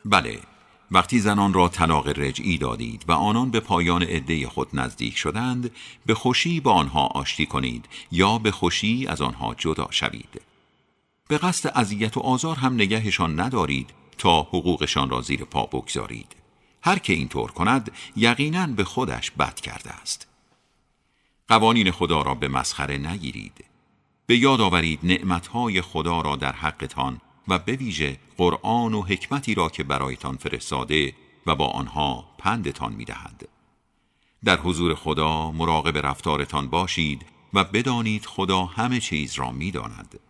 بله، وقتی زنان را طلاق رجعی دادید و آنان به پایان عده خود نزدیک شدند، به خوشی با آنها آشتی کنید یا به خوشی از آنها جدا شوید. به قصد اذیت و آزار هم نگهشان ندارید تا حقوقشان را زیر پا بگذارید. هر که اینطور کند یقیناً به خودش بد کرده است. قوانین خدا را به مسخره نگیرید. به یاد آورید نعمتهای خدا را در حقتان و به ویژه قرآن و حکمتی را که برایتان فرستاده و با آنها پندتان می‌دهد. در حضور خدا مراقب رفتارتان باشید و بدانید خدا همه چیز را می‌داند.